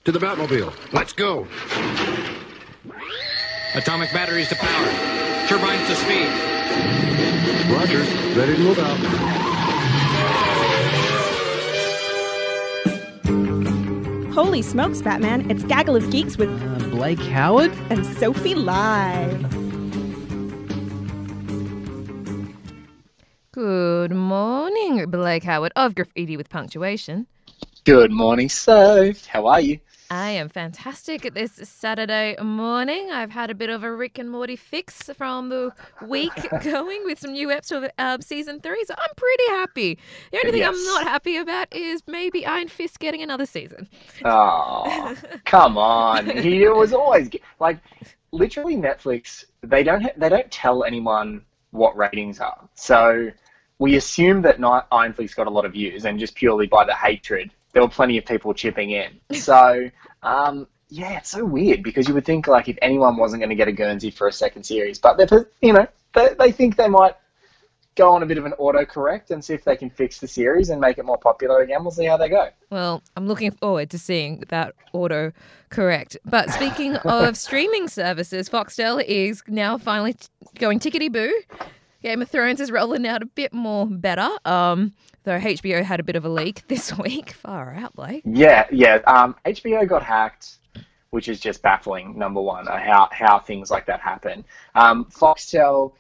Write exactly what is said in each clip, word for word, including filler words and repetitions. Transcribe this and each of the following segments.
To the Batmobile. Let's go. Atomic batteries to power. Turbines to speed. Roger. Ready to move out. Holy smokes, Batman. It's Gaggle of Geeks with Uh, Blake Howard? and Sophie Live. Good morning, Blake Howard of Graffiti with Punctuation. Good morning, Soph. How are you? I am fantastic at this Saturday morning. I've had a bit of a Rick and Morty fix from the week going with some new episodes of uh, season three, so I'm pretty happy. The only thing Yes. I'm not happy about is maybe Iron Fist getting another season. Oh, come on. He was always like, literally Netflix. They don't ha- they don't tell anyone what ratings are. So we assume that Ni- Iron Fist got a lot of views, and just purely by the hatred, there were plenty of people chipping in. So um, yeah, it's so weird because you would think like if anyone wasn't going to get a Guernsey for a second series, but they you know they they think they might go on a bit of an autocorrect and see if they can fix the series and make it more popular again. We'll see how they go. Well, I'm looking forward to seeing that auto correct. But speaking of streaming services, Foxtel is now finally t- going tickety-boo. Game of Thrones is rolling out a bit more better, um, though H B O had a bit of a leak this week. Far out, Blake. Yeah, yeah. Um, H B O got hacked, which is just baffling, number one, uh, how, how things like that happen. Um, Foxtel...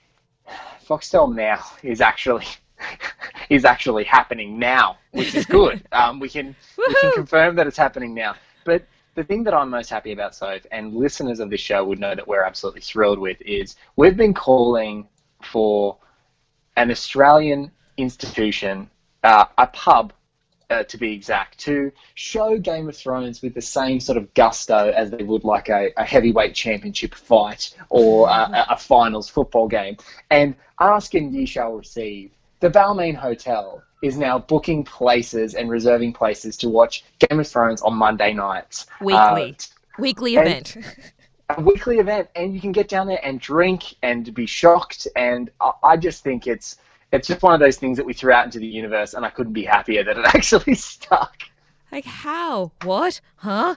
Foxtel Now is actually is actually happening now, which is good. Um, we can we can confirm that it's happening now. But the thing that I'm most happy about, Soph, and listeners of this show would know that we're absolutely thrilled with, is we've been calling for an Australian institution, uh, a pub, uh, to be exact, to show Game of Thrones with the same sort of gusto as they would like a, a heavyweight championship fight or a, a finals football game. And ask and ye shall receive. The Balmain Hotel is now booking places and reserving places to watch Game of Thrones on Monday nights. Weekly. Uh, Weekly and- event. a weekly event, and you can get down there and drink and be shocked. And I, I just think it's it's just one of those things that we threw out into the universe, and I couldn't be happier that it actually stuck. Like, how? What? Huh?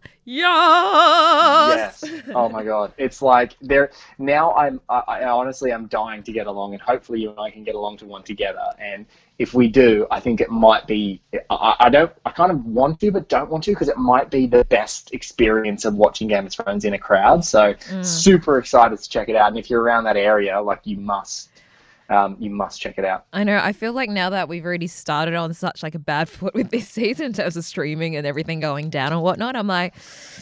Yes! Yes. Oh my God. It's like there now. I'm. I, I honestly, I'm dying to get along, and hopefully you and I can get along to one together. And if we do, I think it might be. I, I don't. I kind of want to, but don't want to, because it might be the best experience of watching Game of Thrones in a crowd. So Mm. super excited to check it out. And if you're around that area, like you must. Um, you must check it out. I know. I feel like now that we've already started on such like a bad foot with this season in terms of streaming and everything going down and whatnot, I'm like,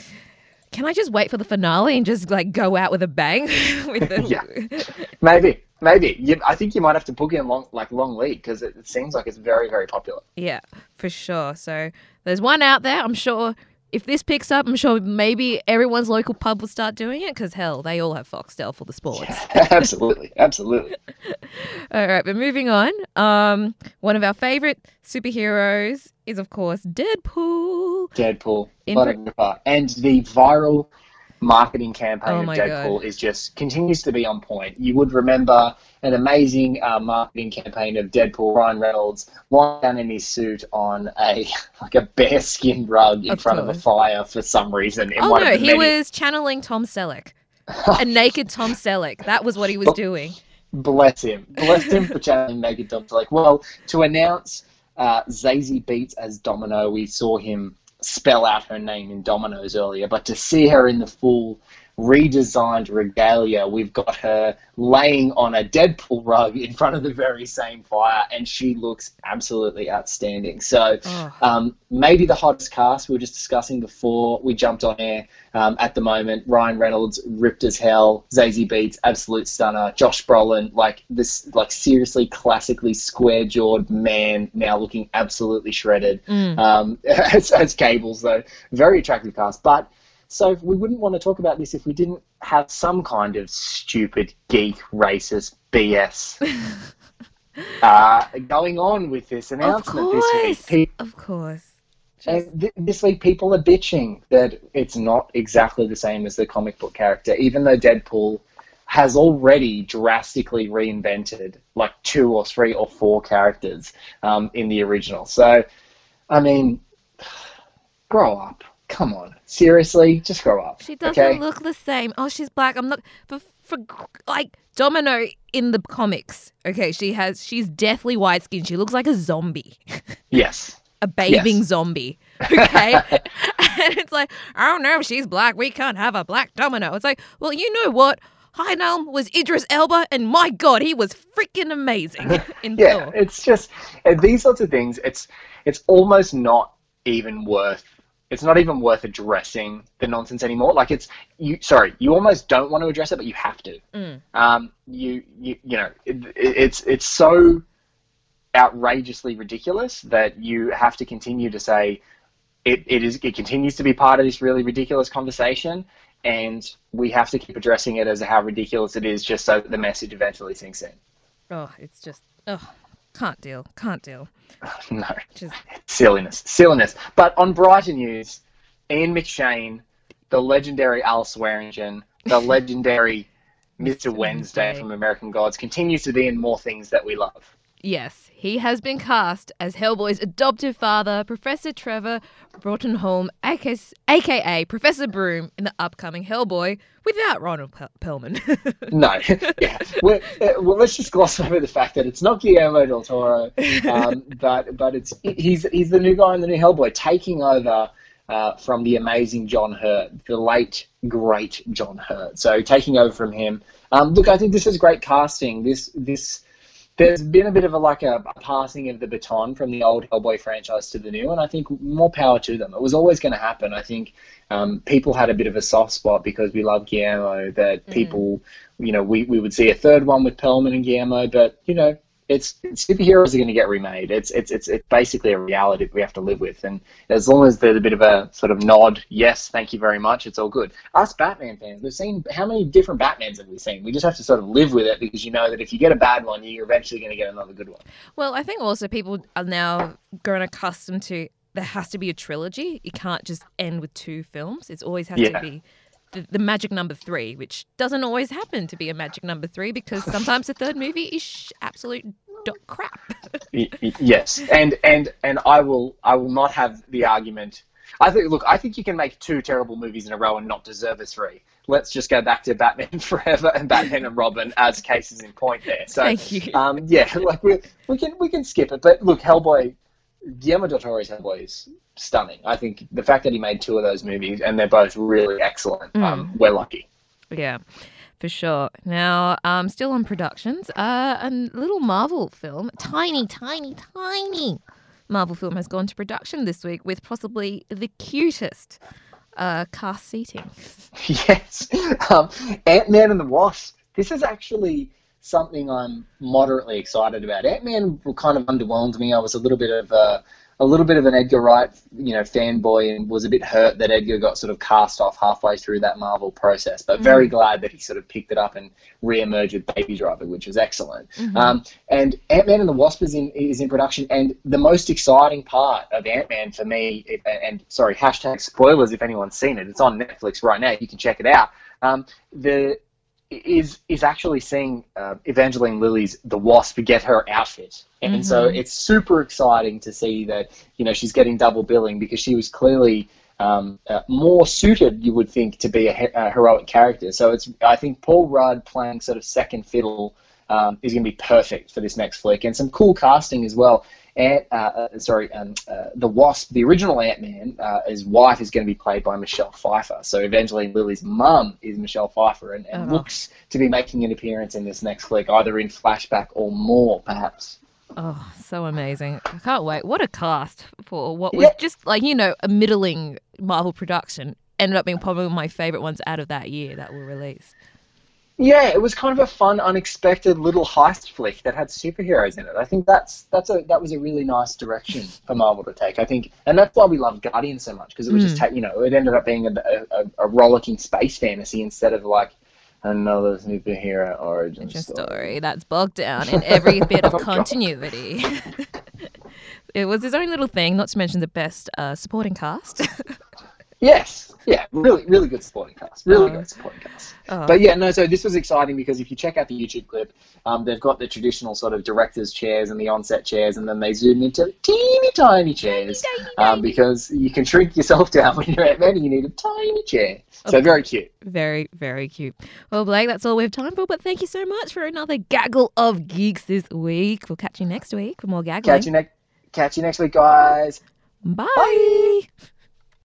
can I just wait for the finale and just like go out with a bang? with the... Yeah. Maybe, maybe. You, I think you might have to book in long, like long lead, because it, it seems like it's very, very popular. Yeah, for sure. So there's one out there. I'm sure if this picks up, I'm sure maybe everyone's local pub will start doing it, because hell, they all have Foxtel for the sports. Absolutely, absolutely. All right, but moving on. Um, one of our favorite superheroes is, of course, Deadpool. Deadpool, In what per- a ripper. And the viral marketing campaign Oh of my Deadpool God. is just continues to be on point. You would remember an amazing uh, marketing campaign of Deadpool, Ryan Reynolds, lying down in his suit on a like a bearskin rug in Of front of course. a fire for some reason. In Oh one no, of the he many... was channeling Tom Selleck. A naked Tom Selleck. That was what he was Oh. doing. Bless him. Bless him for channeling Megan Dobbs. Like, well, to announce uh, Zazie Beetz as Domino, we saw him spell out her name in Dominoes earlier, but to see her in the full redesigned regalia, we've got her laying on a Deadpool rug in front of the very same fire, and she looks absolutely outstanding. So Oh. um, maybe the hottest cast we were just discussing before we jumped on air. Um, at the moment, Ryan Reynolds ripped as hell, Zazie Beetz absolute stunner, Josh Brolin like this like seriously classically square jawed man now looking absolutely shredded. Mm. Um, as, as Cables though, very attractive cast, but. So we wouldn't want to talk about this if we didn't have some kind of stupid, geek, racist B S uh, going on with this Of announcement this course. week. Pe- Of course. and th- this week people are bitching that it's not exactly the same as the comic book character, even though Deadpool has already drastically reinvented like two or three or four characters um, in the original. So, I mean, grow up. come on, seriously, just grow up. She doesn't okay? look the same. Oh, she's black. I'm not for for like Domino in the comics. Okay, she has she's deathly white skin. She looks like a zombie. Yes. A bathing Yes. zombie. Okay? And it's like, oh no, she's black. We can't have a black Domino. It's like, well, you know what? Heidel was Idris Elba, and my God, he was freaking amazing in Yeah, Thor. it's just uh, these sorts of things. It's it's almost not even worth. It's not even worth addressing the nonsense anymore. Like it's you. Sorry, you almost don't want to address it, but you have to. Mm. Um, you you you know, it, it, it's it's so outrageously ridiculous that you have to continue to say it. It is. It continues to be part of this really ridiculous conversation, and we have to keep addressing it as how ridiculous it is, just so that the message eventually sinks in. Oh, it's just, oh, can't deal. Can't deal. No. Just, Silliness, silliness. But on brighter news, Ian McShane, the legendary Al Swearingen, the legendary Mister Wednesday Wednesday. from American Gods, continues to be in more things that we love. yes, he has been cast as Hellboy's adoptive father, Professor Trevor Brottenholm, aka Professor Broom, in the upcoming Hellboy without Ronald Pel- Perlman. No, yeah. We're, uh, well, let's just gloss over the fact that it's not Guillermo del Toro, um, but but it's he's he's the new guy in the new Hellboy, taking over uh, from the amazing John Hurt, the late great John Hurt. So taking over from him. Um, look, I think this is great casting. This this. There's been a bit of a like a, a passing of the baton from the old Hellboy franchise to the new, and I think more power to them. It was always going to happen. I think um, people had a bit of a soft spot because we love Guillermo. That people, you know, we, we would see a third one with Perlman and Guillermo, but you know, it's, it's superheroes are going to get remade. It's it's it's it's basically a reality that we have to live with, and as long as there's a bit of a sort of nod, yes, thank you very much, it's all good. Us Batman fans, we've seen how many different Batmans have we seen? We just have to sort of live with it, because you know that if you get a bad one, you're eventually going to get another good one. Well, I think also people are now grown accustomed to there has to be a trilogy. You can't just end with two films. It always has Yeah. to be the, the magic number three, which doesn't always happen to be a magic number three because sometimes the third movie is sh- absolute do- crap. Y- y- yes, and and and I will I will not have the argument. I think look, I think you can make two terrible movies in a row and not deserve a three. Let's just go back to Batman Forever and Batman and Robin as cases in point there. So, Thank you. um, yeah, like we we can we can skip it. But look, Hellboy, Guillermo del Toro's Hellboy is stunning. I think the fact that he made two of those movies and they're both really excellent. Um, we're lucky. Yeah, for sure. Now, um, still on productions, uh, a little Marvel film, tiny, tiny, tiny Marvel film has gone to production this week with possibly the cutest uh, cast seating. Yes. Um, Ant-Man and the Wasp. This is actually something I'm moderately excited about. Ant-Man kind of underwhelmed me. I was a little bit of a, a little bit of an Edgar Wright, you know, fanboy, and was a bit hurt that Edgar got sort of cast off halfway through that Marvel process. But very glad that he sort of picked it up and re-emerged with Baby Driver, which was excellent. Um, and Ant-Man and the Wasp is in is in production, and the most exciting part of Ant-Man for me, it, and sorry, hashtag spoilers if anyone's seen it. It's on Netflix right now. You can check it out. Um, the is is actually seeing uh, Evangeline Lilly's The Wasp get her outfit. And mm-hmm. so it's super exciting to see that, you know, she's getting double billing, because she was clearly um, uh, more suited, you would think, to be a, he- a heroic character. So it's I think Paul Rudd playing sort of second fiddle um, is going to be perfect for this next flick. And some cool casting as well. Ant, uh, uh, sorry, um, uh, the Wasp, the original Ant-Man, uh, his wife is going to be played by Michelle Pfeiffer. So Evangeline Lilly's mum is Michelle Pfeiffer, and, and Oh. looks to be making an appearance in this next flick, either in flashback or more, perhaps. Oh, so amazing. I can't wait. What a cast for what was Yeah. just like, you know, a middling Marvel production. Ended up being probably one of my favourite ones out of that year that were released. Yeah, it was kind of a fun, unexpected little heist flick that had superheroes in it. I think that's that's a that was a really nice direction for Marvel to take. I think, and that's why we love Guardians so much, because it was just, ta- you know, it ended up being a, a, a rollicking space fantasy instead of like another superhero origin Origin story. story that's bogged down in every bit of Oh, God. continuity. It was his own little thing, not to mention the best uh, supporting cast. Yes, Yeah, really, really good supporting cast. Really Oh. great supporting cast. Oh. But yeah, no, so this was exciting because if you check out the YouTube clip, um, they've got the traditional sort of director's chairs and the onset chairs, and then they zoom into teeny tiny chairs um, because you can shrink yourself down when you're Ant-Man and you need a tiny chair. So Of very cute. Very, very cute. Well, Blake, that's all we have time for, but thank you so much for another gaggle of geeks this week. We'll catch you next week for more gaggling. Catch you, ne- catch you next week, guys. Bye.